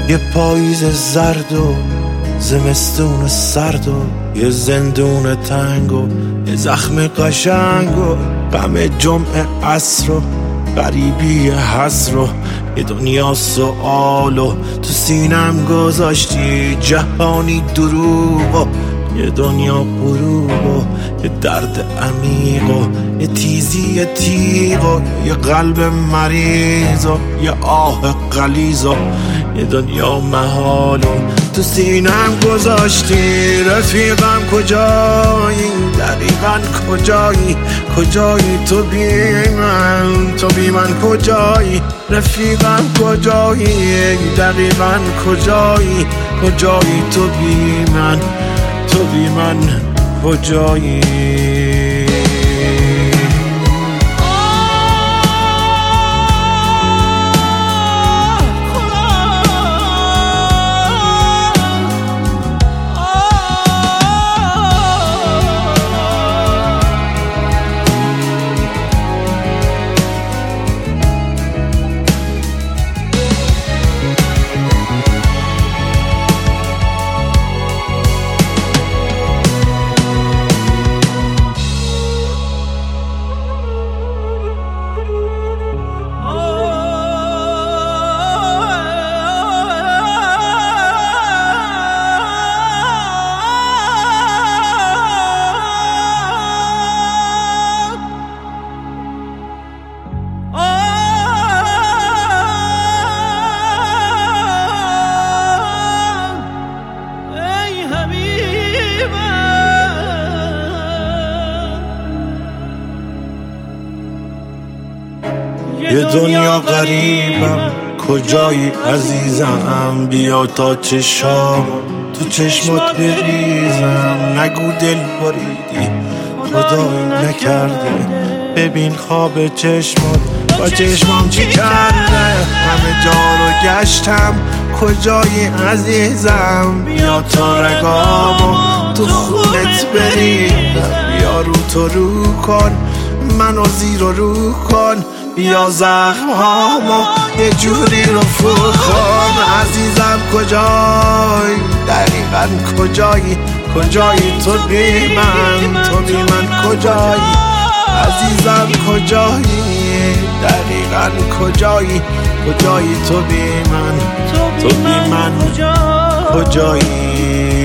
یه پاییز زرد و زمستون سرد و یه زندون تنگ و یه زخم قشنگ و غم جمعه عصر و غریبی حسر و یه دنیا سؤال و تو سینم گذاشتی جهانی دروغ و یه دنیا غروب و یه درد عمیق و یه تیزی تیغ و یه قلب مریض و یه آه غلیظ و یه دنیا محال و تو سینم گذاشتی. رفیقم کجایی؟ دقیقاً کجایی؟ کجایی تو بی من؟ تو بی من کجایی؟ رفیقم کجایی؟ دقیقاً کجایی؟ کجایی تو بی من؟ تو بی من کجایی؟ یه دنیا غریبم کجایی عزیزم؟ بیا تا چشام تو چشمات بریزم. نگو دل بریدی خدایی نکرده، ببین خواب چشمات با چشمام چی کرده. همه جا رو گشتم کجایی عزیزم؟ بیا تا رگامو تو خونت بریدم. بیا رو تو رو کن منو زیر و رو کن، بیا زخم هامو یه جوری رفو کن. عزیزم کجایی؟ دقیقاً کجایی؟ کجایی تو بی من؟ تو بی من کجایی؟ عزیزم کجایی؟ دقیقاً کجایی؟ کجایی تو بی من؟ تو بی من کجایی؟